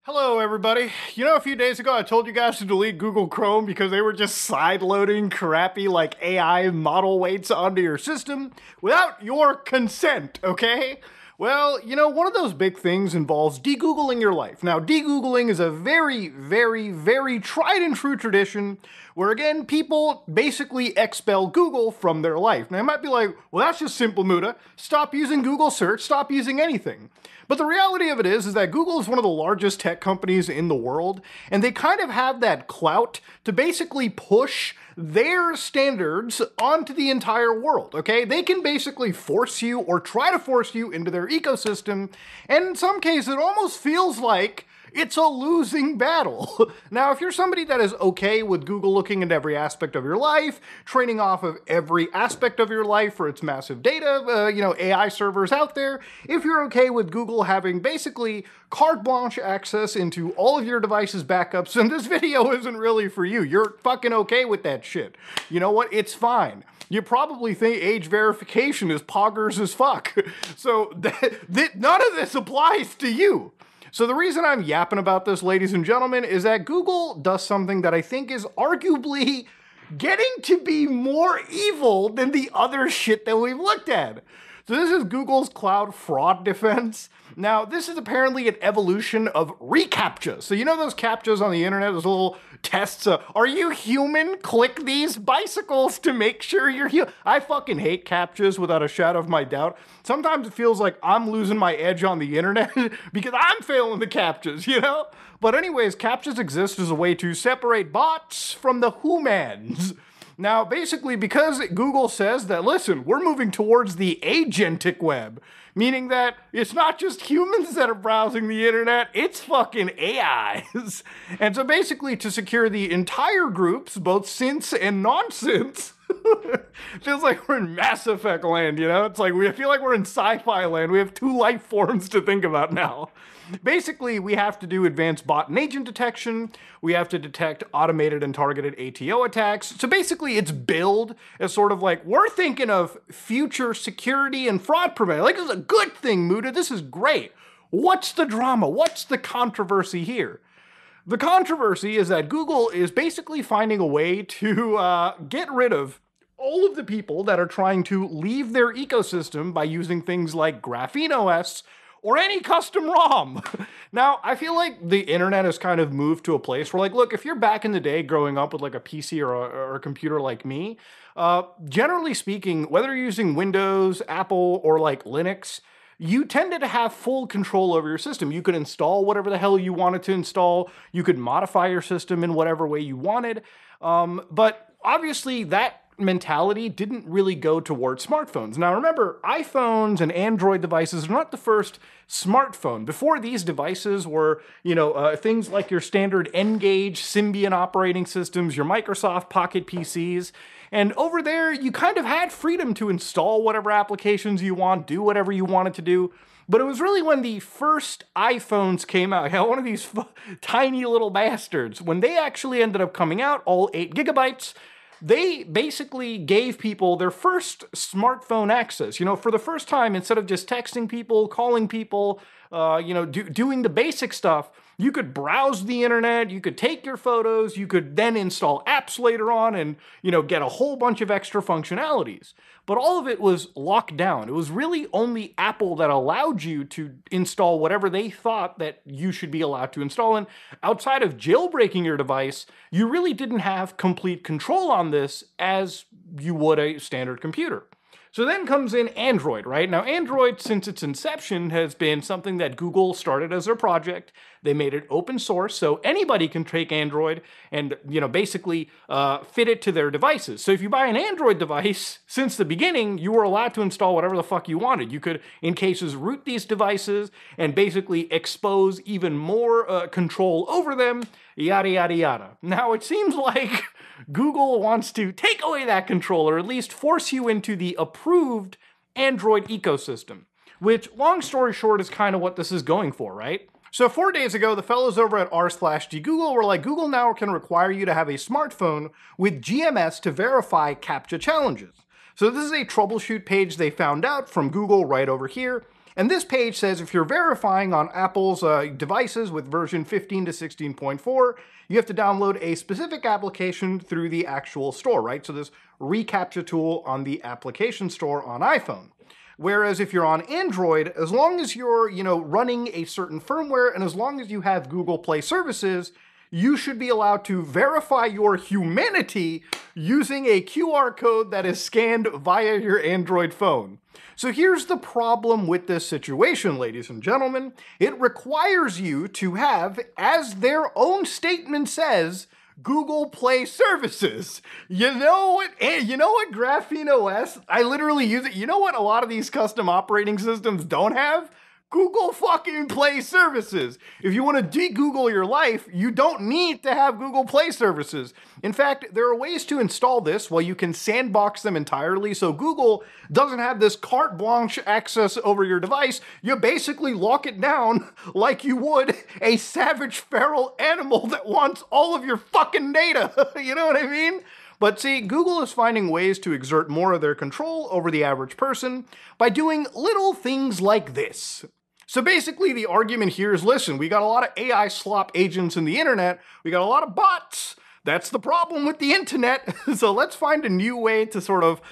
Hello, everybody. You know, a few days ago I told you guys to delete Google Chrome because they were just side-loading crappy, AI model weights onto your system without your consent, okay? Well, you know, one of those big things involves de-Googling your life. Now, de-Googling is a very, very, very tried and true tradition where, again, people basically expel Google from their life. Now, you might be like, well, that's just simple, Muda. Stop using Google search, stop using anything. But the reality of it is that Google is one of the largest tech companies in the world, and they kind of have that clout to basically push their standards onto the entire world, okay? They can basically force you or try to force you into their ecosystem, and in some cases it almost feels like it's a losing battle. Now, if you're somebody that is okay with Google looking into every aspect of your life, training off of every aspect of your life for its massive data, AI servers out there, if you're okay with Google having basically carte blanche access into all of your devices' backups, then this video isn't really for you. You're fucking okay with that shit. You know what? It's fine. You probably think age verification is poggers as fuck. So none of this applies to you. So the reason I'm yapping about this, ladies and gentlemen, is that Google does something that I think is arguably getting to be more evil than the other shit that we've looked at. So this is Google's cloud fraud defense. Now, this is apparently an evolution of reCAPTCHA. So you know those CAPTCHAs on the internet, those little tests? Are you human? Click these bicycles to make sure you're human. I fucking hate CAPTCHAs without a shadow of my doubt. Sometimes it feels like I'm losing my edge on the internet because I'm failing the CAPTCHAs, you know? But anyways, CAPTCHAs exist as a way to separate bots from the humans. Now, basically, because Google says that, listen, we're moving towards the agentic web, meaning that it's not just humans that are browsing the internet, it's fucking AIs. And so basically, to secure the entire groups, both synths and non-synths, feels like we're in Mass Effect land, you know? It's like, we feel like we're in sci-fi land. We have two life forms to think about now. Basically, we have to do advanced bot and agent detection. We have to detect automated and targeted ATO attacks. So basically, it's billed as sort of like, we're thinking of future security and fraud prevention. Like, this is a good thing, Muda. This is great. What's the drama? What's the controversy here? The controversy is that Google is basically finding a way to get rid of all of the people that are trying to leave their ecosystem by using things like Graphene OS or any custom ROM. Now, I feel like the internet has kind of moved to a place where, like, look, if you're back in the day growing up with like a PC or a computer like me, generally speaking, whether you're using Windows, Apple, or like Linux, you tended to have full control over your system. You could install whatever the hell you wanted to install. You could modify your system in whatever way you wanted. But obviously that mentality didn't really go towards smartphones. Now remember, iPhones and Android devices are not the first smartphone. Before these devices were, things like your standard N-Gage, Symbian operating systems, your Microsoft Pocket PCs. And over there, you kind of had freedom to install whatever applications you want, do whatever you wanted to do. But it was really when the first iPhones came out, one of these tiny little bastards, when they actually ended up coming out, all 8 gigabytes, they basically gave people their first smartphone access. For the first time, instead of just texting people, calling people, doing the basic stuff, you could browse the internet, you could take your photos, you could then install apps later on and, get a whole bunch of extra functionalities. But all of it was locked down. It was really only Apple that allowed you to install whatever they thought that you should be allowed to install. And outside of jailbreaking your device, you really didn't have complete control on this as you would a standard computer. So then comes in Android, right? Now, Android, since its inception, has been something that Google started as their project. They made it open source, so anybody can take Android and, basically fit it to their devices. So if you buy an Android device, since the beginning, you were allowed to install whatever the fuck you wanted. You could, in cases, root these devices and basically expose even more control over them, yada, yada, yada. Now, it seems like Google wants to take away that control, or at least force you into the approved Android ecosystem, which, long story short, is kind of what this is going for, right? So 4 days ago, the fellows over at r/dgoogle were like, Google now can require you to have a smartphone with GMS to verify CAPTCHA challenges. So this is a troubleshoot page they found out from Google right over here. And this page says if you're verifying on Apple's devices with version 15 to 16.4, you have to download a specific application through the actual store, right? So this reCAPTCHA tool on the application store on iPhone. Whereas if you're on Android, as long as you're, running a certain firmware and as long as you have Google Play services, you should be allowed to verify your humanity using a QR code that is scanned via your Android phone. So here's the problem with this situation, ladies and gentlemen. It requires you to have, as their own statement says, Google Play services. You know what Graphene OS, I literally use it. You know what a lot of these custom operating systems don't have? Google fucking Play services. If you want to de-Google your life, you don't need to have Google Play services. In fact, there are ways to install this while you can sandbox them entirely so Google doesn't have this carte blanche access over your device. You basically lock it down like you would a savage feral animal that wants all of your fucking data. You know what I mean? But see, Google is finding ways to exert more of their control over the average person by doing little things like this. So basically the argument here is, listen, we got a lot of AI slop agents in the internet, we got a lot of bots. That's the problem with the internet. So let's find a new way to sort of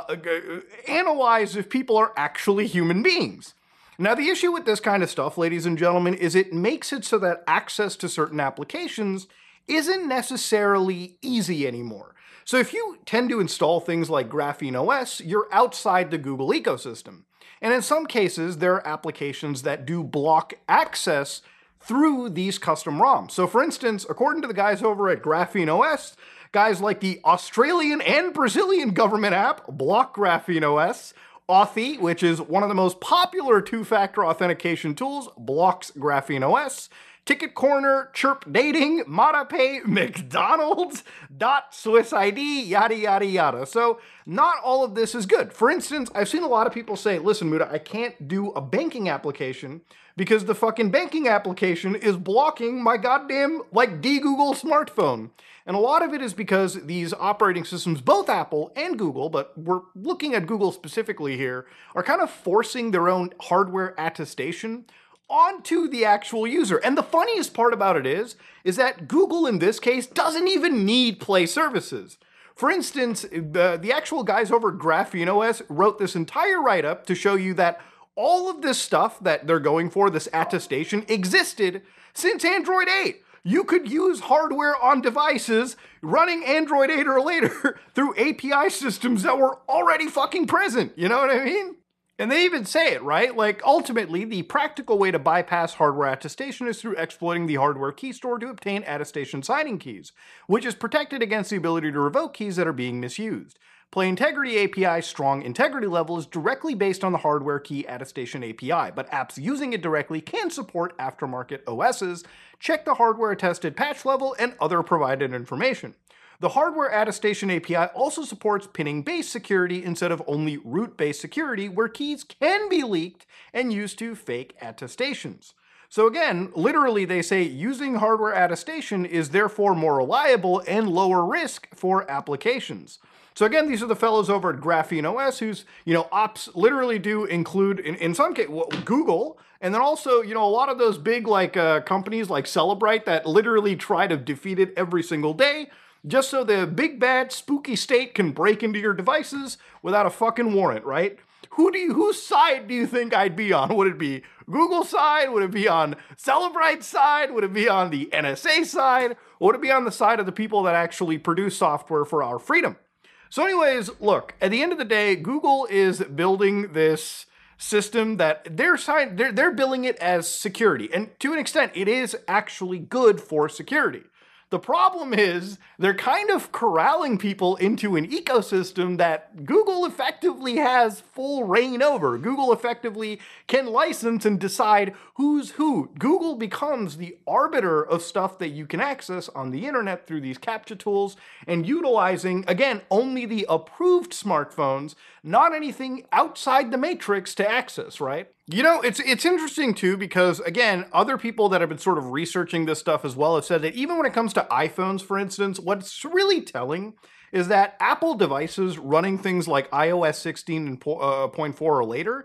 analyze if people are actually human beings. Now the issue with this kind of stuff, ladies and gentlemen, is it makes it so that access to certain applications isn't necessarily easy anymore. So if you tend to install things like Graphene OS, you're outside the Google ecosystem. And in some cases, there are applications that do block access through these custom ROMs. So for instance, according to the guys over at Graphene OS, guys like the Australian and Brazilian government app block Graphene OS. Authy, which is one of the most popular two-factor authentication tools, blocks Graphene OS. Ticket Corner, Chirp Dating, MataPay, McDonald's, Swiss ID, yada, yada, yada. So not all of this is good. For instance, I've seen a lot of people say, listen, Muda, I can't do a banking application because the fucking banking application is blocking my goddamn, de-Google smartphone. And a lot of it is because these operating systems, both Apple and Google, but we're looking at Google specifically here, are kind of forcing their own hardware attestation onto the actual user. And the funniest part about it is that Google in this case doesn't even need Play services. For instance, the actual guys over at Graphene OS wrote this entire write-up to show you that all of this stuff that they're going for, this attestation, existed since Android 8. You could use hardware on devices running Android 8 or later through API systems that were already fucking present. You know what I mean? And they even say it, right? Ultimately, the practical way to bypass hardware attestation is through exploiting the hardware key store to obtain attestation signing keys, which is protected against the ability to revoke keys that are being misused. Play Integrity API's strong integrity level is directly based on the hardware key attestation API, but apps using it directly can support aftermarket OSs. Check the hardware attested patch level and other provided information. The hardware attestation API also supports pinning-based security instead of only root-based security, where keys can be leaked and used to fake attestations. So again, literally they say using hardware attestation is therefore more reliable and lower risk for applications. So again, these are the fellows over at Graphene OS whose, ops literally do include, in some cases, Google, and then also, a lot of those big, companies like Cellebrite that literally try to defeat it every single day, just so the big bad spooky state can break into your devices without a fucking warrant, right? Whose side do you think I'd be on? Would it be Google's side? Would it be on Cellebrite's side? Would it be on the NSA side? Or would it be on the side of the people that actually produce software for our freedom? So anyways, look, at the end of the day, Google is building this system that they're billing it as security. And to an extent, it is actually good for security. The problem is they're kind of corralling people into an ecosystem that Google effectively has full reign over. Google effectively can license and decide who's who. Google becomes the arbiter of stuff that you can access on the internet through these CAPTCHA tools and utilizing, again, only the approved smartphones, not anything outside the matrix to access, right? It's interesting too because, again, other people that have been sort of researching this stuff as well have said that even when it comes to iPhones, for instance, what's really telling is that Apple devices running things like iOS 16.4 or later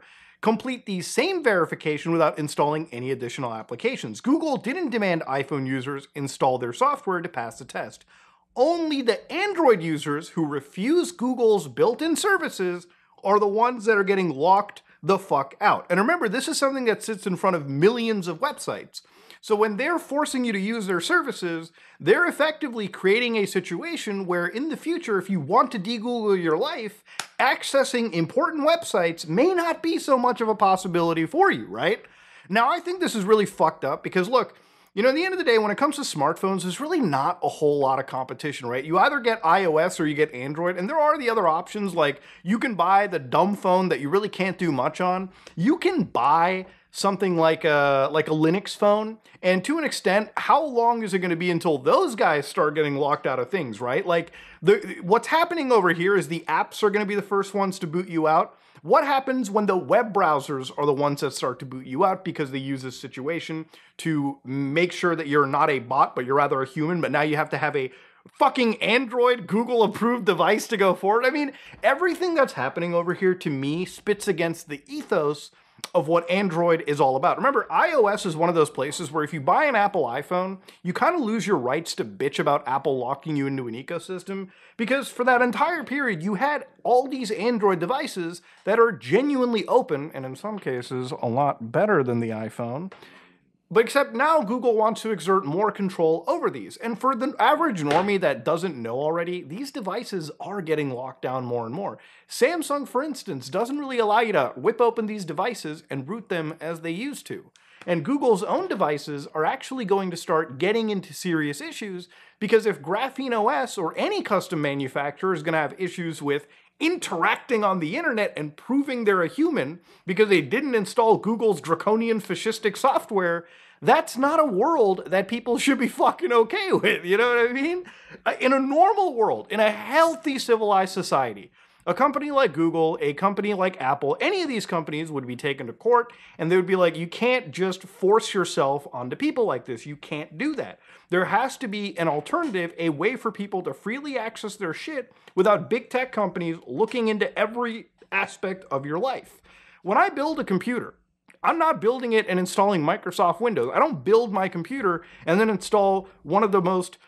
complete the same verification without installing any additional applications. Google didn't demand iPhone users install their software to pass the test. Only the Android users who refuse Google's built-in services are the ones that are getting locked the fuck out. And remember, this is something that sits in front of millions of websites. So when they're forcing you to use their services, they're effectively creating a situation where in the future, if you want to de-Google your life, accessing important websites may not be so much of a possibility for you, right? Now, I think this is really fucked up because look, you know, at the end of the day, when it comes to smartphones, there's really not a whole lot of competition, right? You either get iOS or you get Android, and there are the other options, like you can buy the dumb phone that you really can't do much on. You can buy something like a Linux phone, and to an extent, how long is it going to be until those guys start getting locked out of things, right? Like, what's happening over here is the apps are going to be the first ones to boot you out. What happens when the web browsers are the ones that start to boot you out because they use this situation to make sure that you're not a bot, but you're rather a human, but now you have to have a fucking Android Google approved device to go forward? I mean, everything that's happening over here to me spits against the ethos of what Android is all about. Remember, iOS is one of those places where if you buy an Apple iPhone, you kind of lose your rights to bitch about Apple locking you into an ecosystem, because for that entire period, you had all these Android devices that are genuinely open, and in some cases, a lot better than the iPhone. But except now Google wants to exert more control over these. And for the average normie that doesn't know already, these devices are getting locked down more and more. Samsung, for instance, doesn't really allow you to whip open these devices and root them as they used to. And Google's own devices are actually going to start getting into serious issues because if Graphene OS or any custom manufacturer is going to have issues with interacting on the internet and proving they're a human because they didn't install Google's draconian fascistic software, that's not a world that people should be fucking okay with, you know what I mean? In a normal world, in a healthy, civilized society, a company like Google, a company like Apple, any of these companies would be taken to court and they would be like, you can't just force yourself onto people like this. You can't do that. There has to be an alternative, a way for people to freely access their shit without big tech companies looking into every aspect of your life. When I build a computer, I'm not building it and installing Microsoft Windows. I don't build my computer and then install one of the most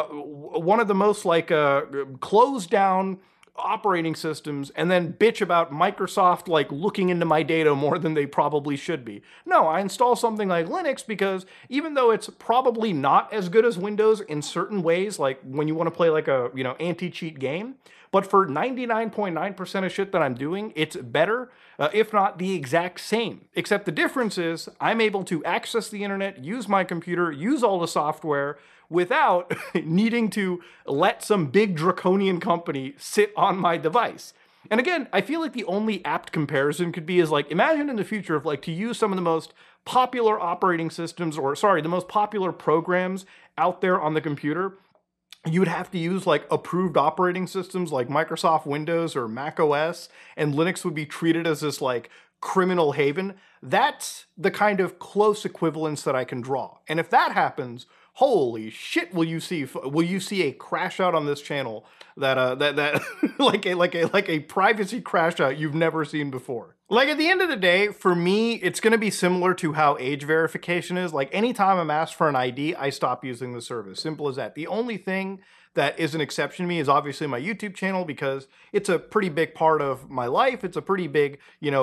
closed down operating systems and then bitch about Microsoft like looking into my data more than they probably should be. No, I install something like Linux because even though it's probably not as good as Windows in certain ways, like when you want to play like a, anti-cheat game, but for 99.9% of shit that I'm doing, it's better, if not the exact same. Except the difference is I'm able to access the internet, use my computer, use all the software without needing to let some big draconian company sit on my device. And again, I feel like the only apt comparison could be is like, imagine in the future if like to use some of the most popular operating systems, the most popular programs out there on the computer, you would have to use like approved operating systems like Microsoft Windows or Mac OS, and Linux would be treated as this like criminal haven. That's the kind of close equivalence that I can draw. And if that happens, holy shit, will you see a crash out on this channel that like a privacy crash out you've never seen before. Like at the end of the day, for me, it's going to be similar to how age verification is. Like anytime I'm asked for an ID, I stop using the service. Simple as that. The only thing that is an exception to me is obviously my YouTube channel because it's a pretty big part of my life. It's a pretty big,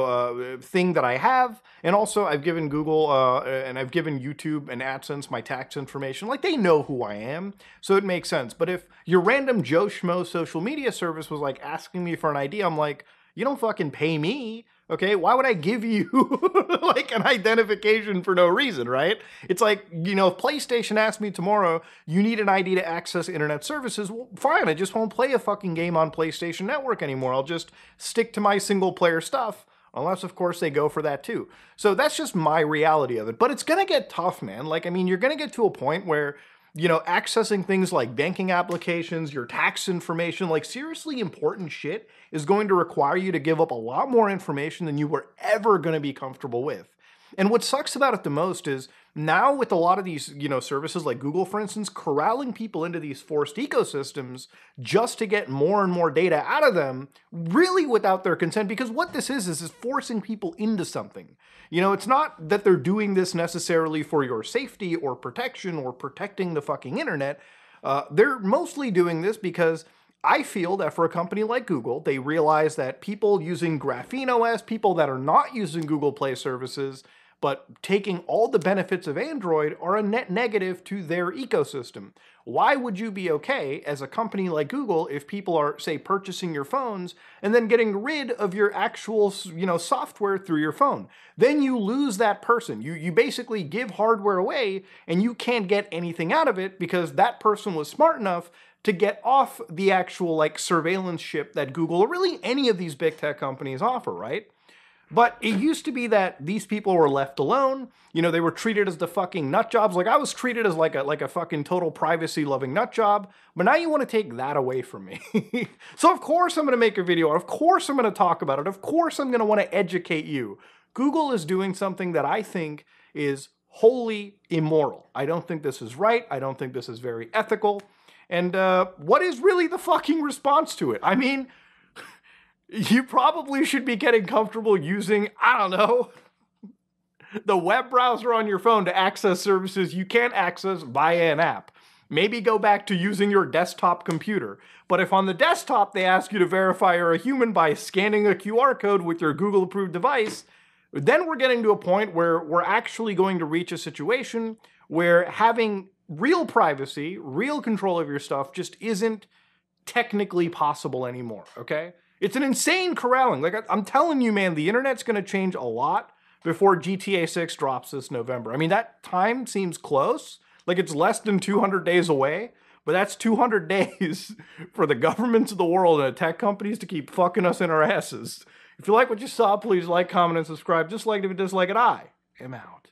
thing that I have. And also I've given Google and I've given YouTube and AdSense my tax information. Like they know who I am, so it makes sense. But if your random Joe Schmo social media service was like asking me for an ID, I'm like, you don't fucking pay me. Okay, why would I give you like an identification for no reason, right? It's like, if PlayStation asked me tomorrow, you need an ID to access internet services, well, fine, I just won't play a fucking game on PlayStation Network anymore. I'll just stick to my single player stuff, unless of course they go for that too. So that's just my reality of it. But it's gonna get tough, man. Like, I mean, you're gonna get to a point where accessing things like banking applications, your tax information, like seriously important shit is going to require you to give up a lot more information than you were ever going to be comfortable with. And what sucks about it the most is now with a lot of these, services like Google, for instance, corralling people into these forced ecosystems just to get more and more data out of them, really without their consent. Because what this is forcing people into something. It's not that they're doing this necessarily for your safety or protection or protecting the fucking internet. They're mostly doing this because I feel that for a company like Google, they realize that people using Graphene OS, people that are not using Google Play services, but taking all the benefits of Android, are a net negative to their ecosystem. Why would you be okay as a company like Google if people are, say, purchasing your phones and then getting rid of your actual, software through your phone? Then you lose that person. You basically give hardware away and you can't get anything out of it because that person was smart enough to get off the actual surveillance ship that Google or really any of these big tech companies offer, right? But it used to be that these people were left alone. They were treated as the fucking nut jobs. I was treated as like a fucking total privacy loving nut job. But now you want to take that away from me. So of course I'm going to make a video. Of course I'm going to talk about it. Of course I'm going to want to educate you. Google is doing something that I think is wholly immoral. I don't think this is right. I don't think this is very ethical. And what is really the fucking response to it? I mean, you probably should be getting comfortable using, I don't know, the web browser on your phone to access services you can't access via an app. Maybe go back to using your desktop computer. But if on the desktop they ask you to verify you're a human by scanning a QR code with your Google-approved device, then we're getting to a point where we're actually going to reach a situation where having real privacy, real control of your stuff just isn't technically possible anymore, okay? It's an insane corralling. I'm telling you, man, the internet's going to change a lot before GTA 6 drops this November. I mean, that time seems close. It's less than 200 days away, but that's 200 days for the governments of the world and the tech companies to keep fucking us in our asses. If you like what you saw, please like, comment, and subscribe. Just like it if you dislike it, I am out.